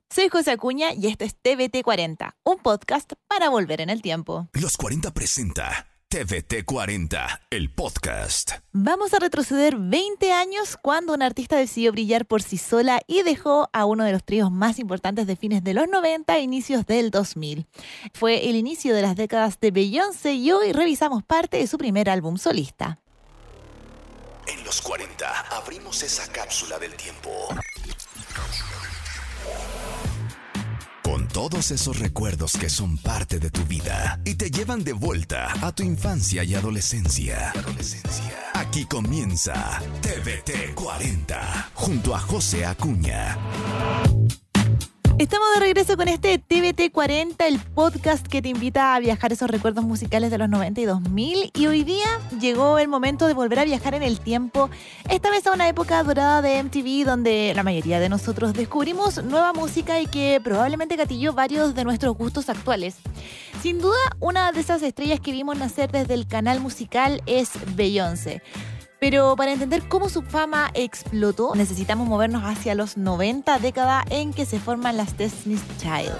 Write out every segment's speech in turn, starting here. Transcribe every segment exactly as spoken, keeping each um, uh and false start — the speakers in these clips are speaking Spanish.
Soy José Acuña y esto es T V T cuarenta, un podcast para volver en el tiempo. Los cuarenta presenta T V T cuarenta, el podcast. Vamos a retroceder veinte años cuando una artista decidió brillar por sí sola y dejó a uno de los tríos más importantes de fines de los noventa e inicios del dos mil. Fue el inicio de las décadas de Beyoncé y hoy revisamos parte de su primer álbum solista. En los cuarenta abrimos esa cápsula del tiempo. Con todos esos recuerdos que son parte de tu vida y te llevan de vuelta a tu infancia y adolescencia. adolescencia. Aquí comienza T V T cuarenta junto a José Acuña. Estamos de regreso con este T V T cuarenta, el podcast que te invita a viajar esos recuerdos musicales de los noventa y dos mil. Y hoy día llegó el momento de volver a viajar en el tiempo, esta vez a una época dorada de M T V donde la mayoría de nosotros descubrimos nueva música y que probablemente gatilló varios de nuestros gustos actuales. Sin duda, una de esas estrellas que vimos nacer desde el canal musical es Beyoncé. Pero para entender cómo su fama explotó, necesitamos movernos hacia los noventa, década en que se forman las Destiny's Child.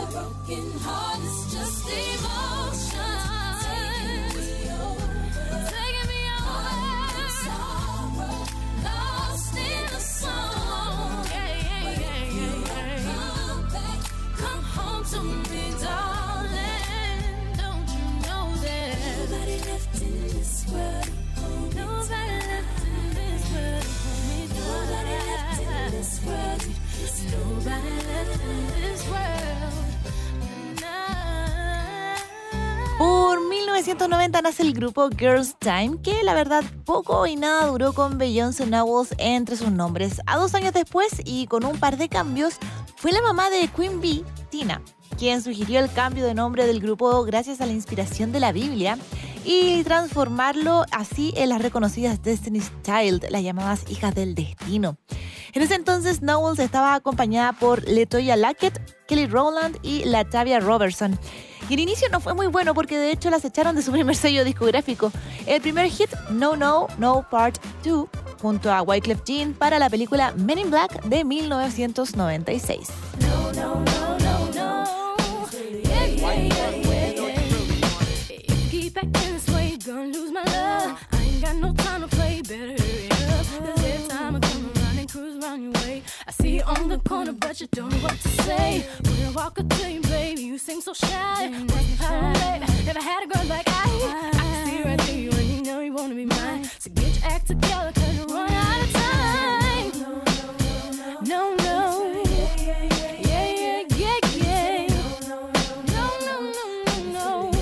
Por mil novecientos noventa nace el grupo Girls Tyme, que la verdad poco y nada duró con Beyoncé Knowles entre sus nombres. A dos años después, y con un par de cambios, fue la mamá de Queen Bee, Tina, quien sugirió el cambio de nombre del grupo gracias a la inspiración de la Biblia y transformarlo así en las reconocidas Destiny's Child, las llamadas hijas del destino. En ese entonces, Knowles estaba acompañada por LeToya Luckett, Kelly Rowland y LaTavia Robertson. Y el inicio no fue muy bueno porque de hecho las echaron de su primer sello discográfico. El primer hit, No No No Part dos, junto a Wyclef Jean para la película Men in Black de mil novecientos noventa y seis. No, no, no, no, no. Yeah, yeah, yeah, yeah, yeah. Keep acting this way, gonna lose my love. I ain't got no time to play, better hurry up. Cause every time I come around and cruise around your way, I see you on the corner but you don't know what to say. When I walk up to you, baby, you seem so shy. Wasn't hard, baby, never had a girl like I. I can see right through you and you know you wanna be mine. So get your act together cause you're running out of time. No, no. Yeah, yeah, yeah, yeah. No, no, no, no, no.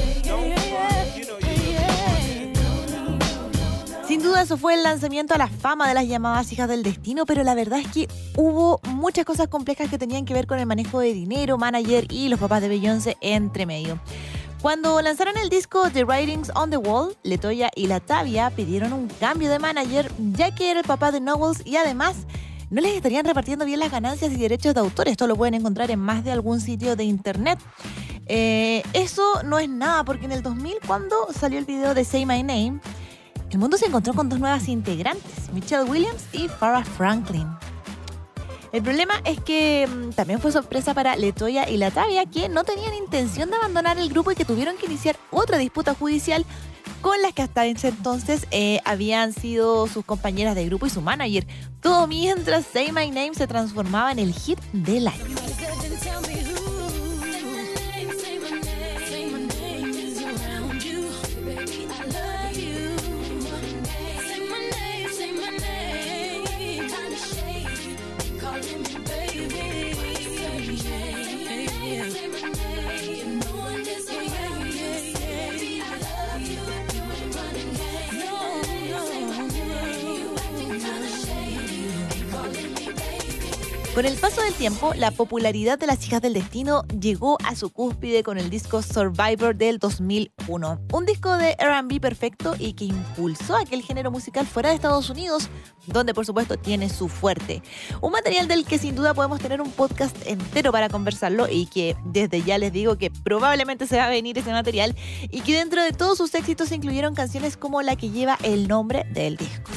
Sin duda eso fue el lanzamiento a la fama de las llamadas hijas del destino, pero la verdad es que hubo muchas cosas complejas que tenían que ver con el manejo de dinero, manager y los papás de Beyoncé entre medio. Cuando lanzaron el disco The Writings on the Wall, LeToya y LaTavia pidieron un cambio de manager ya que era el papá de Knowles y además no les estarían repartiendo bien las ganancias y derechos de autor. Esto lo pueden encontrar en más de algún sitio de internet. Eh, eso no es nada porque en el dos mil, cuando salió el video de Say My Name, el mundo se encontró con dos nuevas integrantes, Michelle Williams y Farrah Franklin. El problema es que mmm, también fue sorpresa para LeToya y LaTavia, que no tenían intención de abandonar el grupo y que tuvieron que iniciar otra disputa judicial con las que hasta ese entonces eh, habían sido sus compañeras de grupo y su manager. Todo mientras Say My Name se transformaba en el hit del año. Con el paso del tiempo, la popularidad de las hijas del destino llegó a su cúspide con el disco Survivor del dos mil uno. Un disco de R and B perfecto y que impulsó aquel género musical fuera de Estados Unidos, donde por supuesto tiene su fuerte. Un material del que sin duda podemos tener un podcast entero para conversarlo y que desde ya les digo que probablemente se va a venir ese material y que dentro de todos sus éxitos se incluyeron canciones como la que lleva el nombre del disco.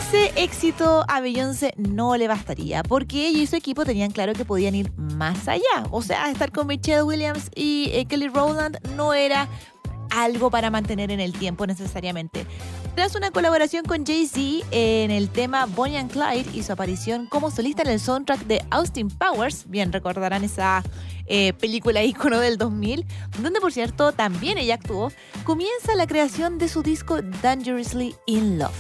Ese éxito a Beyoncé no le bastaría, porque ella y su equipo tenían claro que podían ir más allá. O sea, estar con Michelle Williams y eh, Kelly Rowland no era algo para mantener en el tiempo necesariamente. Tras una colaboración con Jay-Z en el tema Bonnie and Clyde y su aparición como solista en el soundtrack de Austin Powers, bien recordarán esa eh, película ícono del dos mil, donde por cierto también ella actuó, comienza la creación de su disco Dangerously in Love.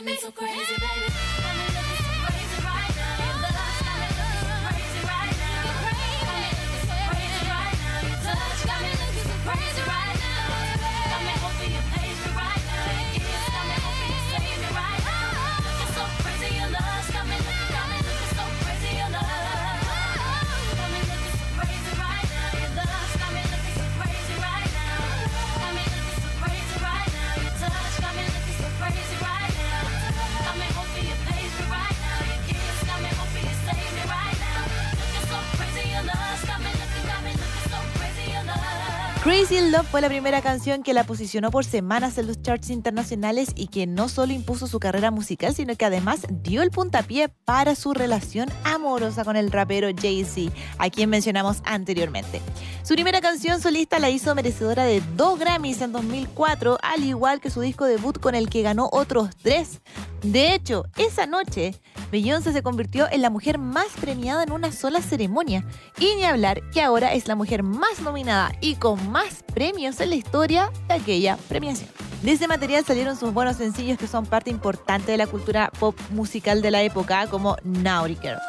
Crazy in Love fue la primera canción que la posicionó por semanas en los charts internacionales y que no solo impuso su carrera musical, sino que además dio el puntapié para su relación amorosa con el rapero Jay-Z, a quien mencionamos anteriormente. Su primera canción solista la hizo merecedora de dos Grammys en dos mil cuatro, al igual que su disco debut con el que ganó otros tres. De hecho, esa noche, Beyoncé se convirtió en la mujer más premiada en una sola ceremonia. Y ni hablar que ahora es la mujer más nominada y con más premios en la historia de aquella premiación. De ese material salieron sus buenos sencillos que son parte importante de la cultura pop musical de la época, como Naughty Girl.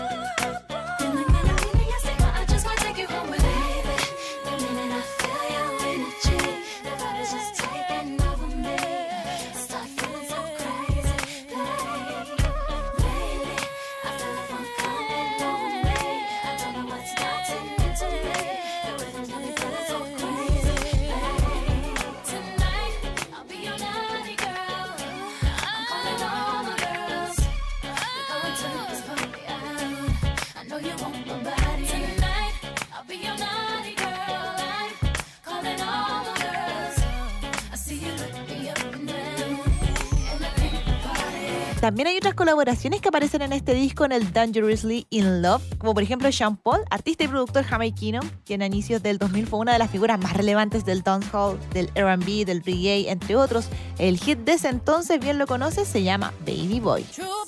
También hay otras colaboraciones que aparecen en este disco en el Dangerously in Love, como por ejemplo Sean Paul, artista y productor jamaiquino, quien a inicios del dos mil fue una de las figuras más relevantes del dancehall, del R and B, del reggae, entre otros. El hit de ese entonces, bien lo conoces, se llama Baby Boy.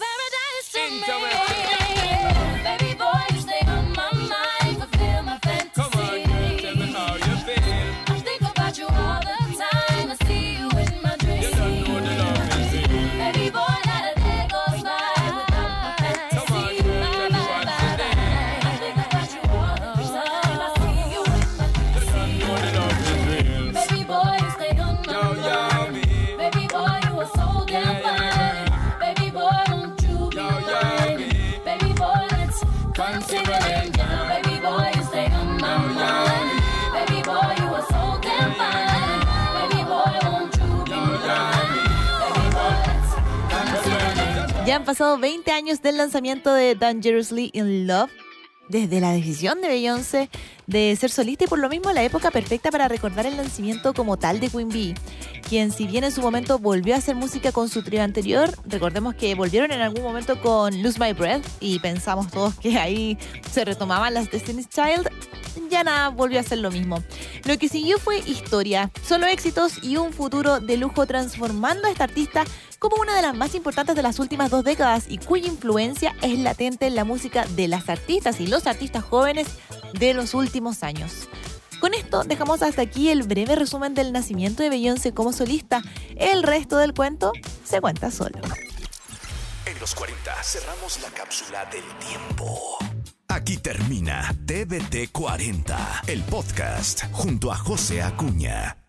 Ya han pasado veinte años del lanzamiento de Dangerously in Love, desde la decisión de Beyoncé de ser solista y por lo mismo la época perfecta para recordar el lanzamiento como tal de Queen Bee, quien si bien en su momento volvió a hacer música con su trío anterior, recordemos que volvieron en algún momento con Lose My Breath y pensamos todos que ahí se retomaban las Destiny's Child, ya nada volvió a ser lo mismo. Lo que siguió fue historia, solo éxitos y un futuro de lujo, transformando a esta artista como una de las más importantes de las últimas dos décadas y cuya influencia es latente en la música de las artistas y los artistas jóvenes de los últimos años. Con esto dejamos hasta aquí el breve resumen del nacimiento de Beyoncé como solista. El resto del cuento se cuenta solo. En los cuarenta cerramos la cápsula del tiempo. Aquí termina T V T cuarenta, el podcast junto a José Acuña.